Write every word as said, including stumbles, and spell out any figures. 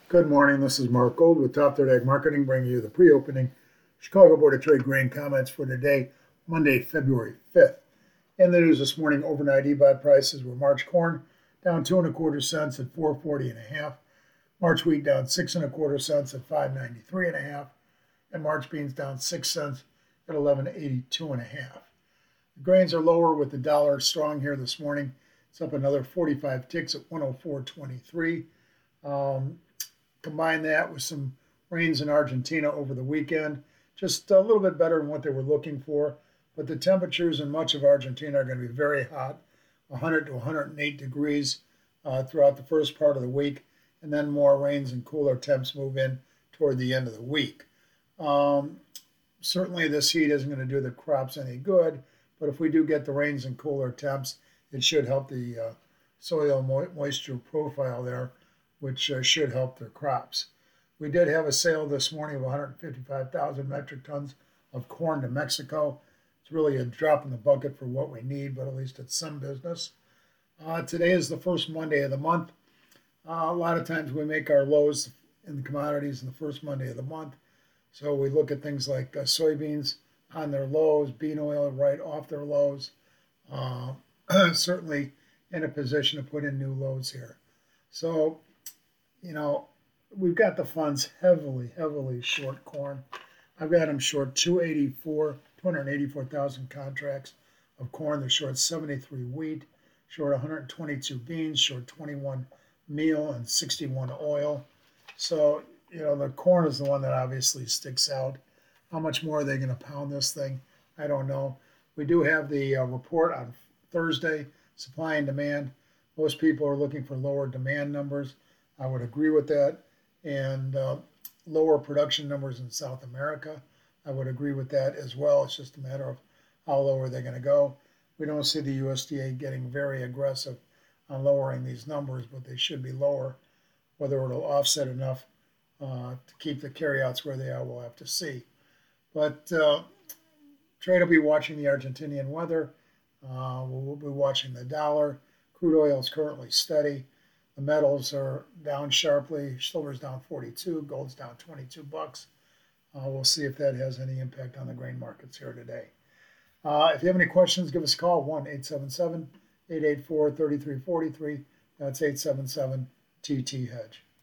Good morning. This is Mark Gold with Top Third Ag Marketing, bringing you the pre-opening Chicago Board of Trade grain comments for today, Monday, February fifth. In the news this morning, overnight E B O T prices were March corn down two and a quarter cents at four forty and a half, March wheat down six and a quarter cents at five ninety-three and a half, and March beans down six cents at eleven eighty-two and a half. The grains are lower with the dollar strong here this morning. It's up another forty-five ticks at one oh four twenty-three. Um, Combine that with some rains in Argentina over the weekend, just a little bit better than what they were looking for. But the temperatures in much of Argentina are going to be very hot, one hundred to one hundred eight degrees uh, throughout the first part of the week, and then more rains and cooler temps move in toward the end of the week. Um, certainly this heat isn't going to do the crops any good, but if we do get the rains and cooler temps, it should help the uh, soil mo- moisture profile there, which uh, should help their crops. We did have a sale this morning of one hundred fifty-five thousand metric tons of corn to Mexico. It's really a drop in the bucket for what we need, but at least it's some business. Uh, today is the first Monday of the month. Uh, a lot of times we make our lows in the commodities in the first Monday of the month. So we look at things like uh, soybeans on their lows, bean oil right off their lows. Uh, certainly in a position to put in new lows here. So, you know, we've got the funds heavily, heavily short corn. I've got them short two eighty-four, two hundred eighty-four thousand contracts of corn. They're short seventy-three wheat, short one hundred twenty-two beans, short twenty-one meal, and sixty-one oil. So, you know, the corn is the one that obviously sticks out. How much more are they going to pound this thing? I don't know. We do have the uh, report on Thursday, supply and demand. Most people are looking for lower demand numbers. I would agree with that. And uh, lower production numbers in South America. I would agree with that as well. It's just a matter of how low are they going to go. We don't see the U S D A getting very aggressive on lowering these numbers, but they should be lower. Whether it'll offset enough uh, to keep the carryouts where they are, we'll have to see. But uh, trade will be watching the Argentinian weather. Uh, we'll, we'll be watching the dollar. Crude oil is currently steady. The metals are down sharply. Silver's down forty-two. Gold's down twenty-two bucks. Uh, we'll see if that has any impact on the grain markets here today. Uh, if you have any questions, give us a call, one eight seven seven, eight eight four, three three four three. That's eight seven seven T T Hedge.